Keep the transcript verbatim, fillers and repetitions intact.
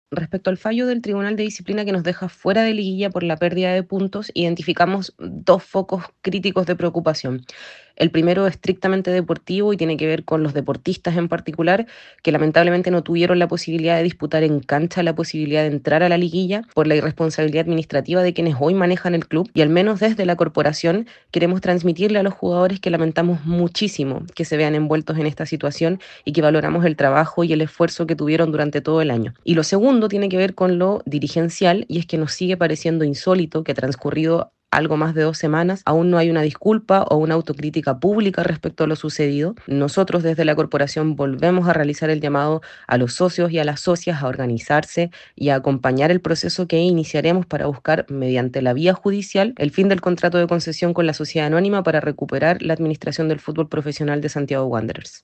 Respecto al fallo del Tribunal de Disciplina que nos deja fuera de liguilla por la pérdida de puntos, identificamos dos focos críticos de preocupación. El primero es estrictamente deportivo y tiene que ver con los deportistas en particular, que lamentablemente no tuvieron la posibilidad de disputar en cancha la posibilidad de entrar a la liguilla por la irresponsabilidad administrativa de quienes hoy manejan el club. Y al menos desde la corporación queremos transmitirle a los jugadores que lamentamos muchísimo que se vean envueltos en esta situación y que valoramos el trabajo y el esfuerzo que tuvieron durante todo el año. Y lo segundo tiene que ver con lo dirigencial, y es que nos sigue pareciendo insólito que transcurrido algo más de dos semanas, aún no hay una disculpa o una autocrítica pública respecto a lo sucedido. Nosotros desde la corporación volvemos a realizar el llamado a los socios y a las socias a organizarse y a acompañar el proceso que iniciaremos para buscar, mediante la vía judicial, el fin del contrato de concesión con la sociedad anónima para recuperar la administración del fútbol profesional de Santiago Wanderers.